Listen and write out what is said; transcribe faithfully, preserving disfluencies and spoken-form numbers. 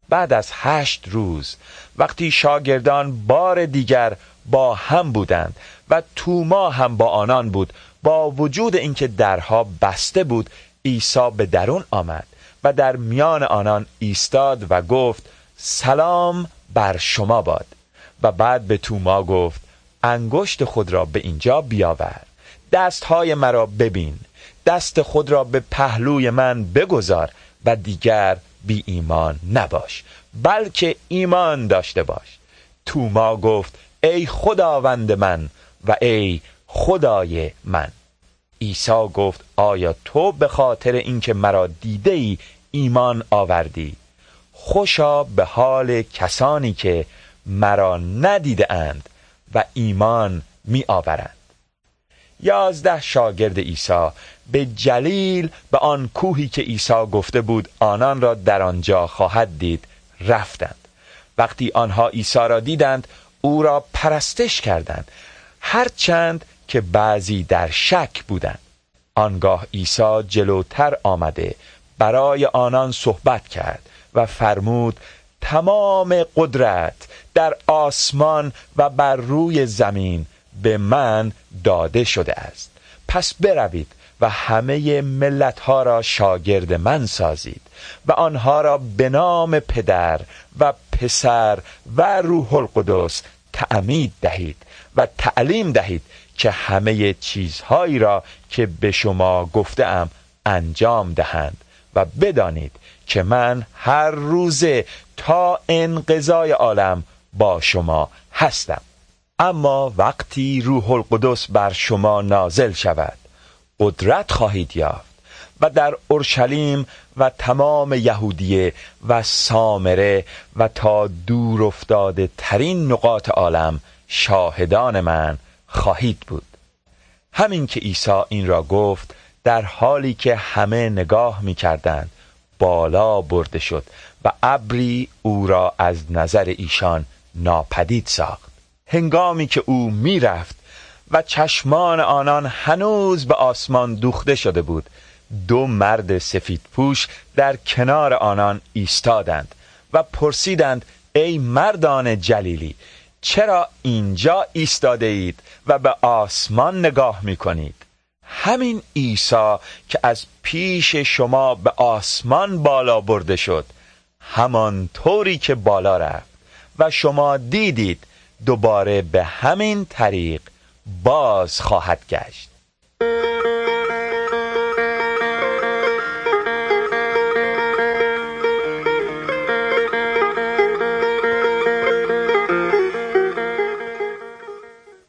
بعد از هشت روز وقتی شاگردان بار دیگر با هم بودند و توما هم با آنان بود، با وجود اینکه درها بسته بود، عیسی به درون آمد و در میان آنان ایستاد و گفت سلام بر شما باد. و بعد به توما گفت انگشت خود را به اینجا بیاور، دستهای مرا ببین، دست خود را به پهلوی من بگذار و دیگر بی ایمان نباش، بلکه ایمان داشته باش. توما گفت ای خداوند من و ای خدای من. عیسی گفت آیا تو به خاطر اینکه مرا دیده ای ایمان آوردی؟ خوشا به حال کسانی که مرا ندیده اند و ایمان می آورند. یازده شاگرد عیسی به جلیل، به آن کوهی که عیسی گفته بود آنان را در آنجا خواهد دید، رفتند. وقتی آنها عیسی را دیدند او را پرستش کردند، هرچند که بعضی در شک بودند. آنگاه عیسی جلوتر آمده برای آنان صحبت کرد و فرمود تمام قدرت در آسمان و بر روی زمین به من داده شده است. پس بروید و همه ملت‌ها را شاگرد من سازید و آنها را به نام پدر و پسر و روح القدس تعمید دهید و تعلیم دهید که همه چیزهایی را که به شما گفتم انجام دهند و بدانید که من هر روزه تا انقضای عالم با شما هستم. اما وقتی روح القدس بر شما نازل شود قدرت خواهید یافت و در اورشلیم و تمام یهودیه و سامره و تا دور افتاده ترین نقاط عالم شاهدان من خواهید بود. همین که عیسی این را گفت، در حالی که همه نگاه می کردند بالا برده شد و ابری او را از نظر ایشان ناپدید ساخت. هنگامی که او می رفت و چشمان آنان هنوز به آسمان دوخته شده بود، دو مرد سفید پوش در کنار آنان ایستادند و پرسیدند ای مردان جلیلی، چرا اینجا ایستاده اید و به آسمان نگاه می کنید؟ همین عیسی که از پیش شما به آسمان بالا برده شد، همان طوری که بالا رفت و شما دیدید، دوباره به همین طریق باز خواهد گشت.